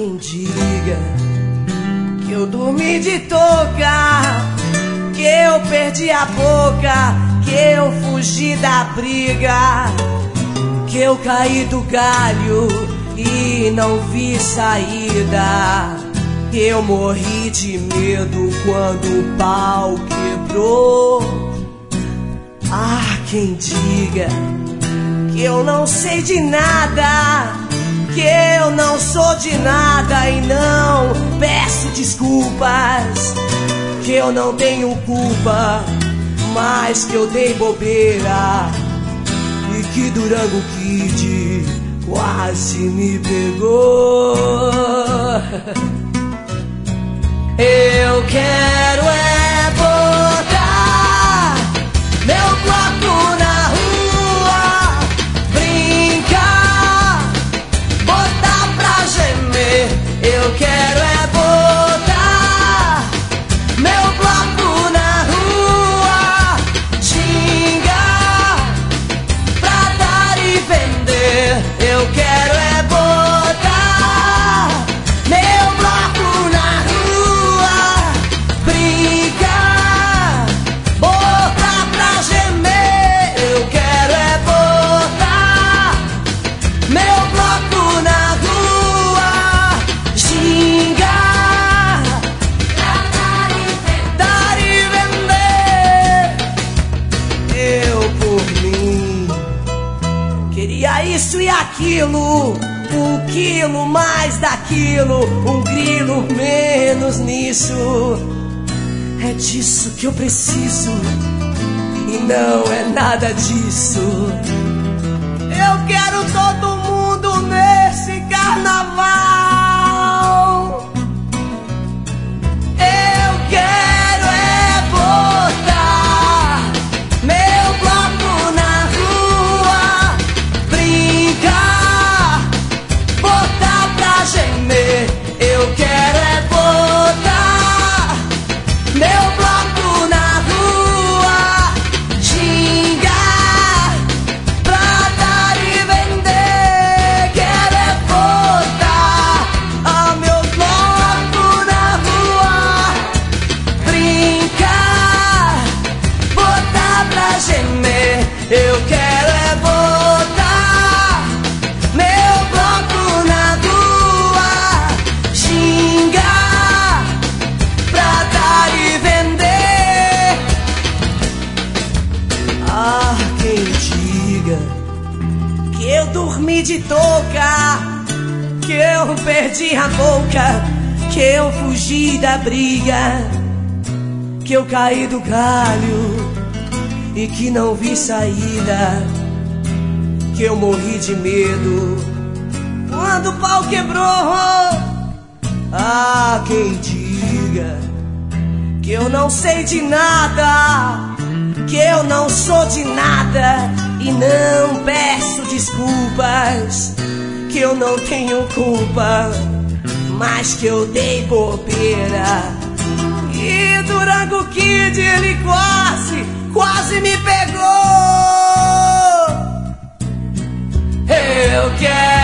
quem diga que eu dormi de touca, que eu perdi a boca, que eu fugi da briga, que eu caí do galho e não vi saída, que eu morri de medo quando o pau quebrou. Ah, quem diga que eu não sei de nada, que eu não sou de nada e não peço desculpas, que eu não tenho culpa, mas que eu dei bobeira e que Durango Kid quase me pegou. Eu quero é botar meu bloco na rua, brincar, botar pra gemer. Eu quero é botar meu bloco na rua, xingar, pra dar e vender. Eu quero é botar meu bloco na rua, brincar, botar pra gemer. Eu quero é botar meu bloco na rua, xingar, dar e vender. Eu por mim queria isso e aquilo, 1 quilo mais daquilo, 1 grilo menos nisso. É disso que eu preciso e não é nada disso. Eu quero todo mundo nesse carnaval. Eu quero é botar meu bloco na rua, brincar, botar pra gemer. Eu quero é botar meu bloco na rua, xingar, pra dar e vender. Quero é botar meu bloco na rua, brincar, botar pra gemer. Eu quero é botar meu bloco na rua, xingar, pra dar e vender. Ah, quem diga que eu dormi de touca, que eu perdi a boca, que eu fugi da briga, que eu caí do galho e que não vi saída, que eu morri de medo quando o pau quebrou. Ah, quem diga que eu não sei de nada, que eu não sou de nada e não peço desculpas, que eu não tenho culpa, mas que eu dei bobeira e Durango Kid ele quase me pegou. Eu quero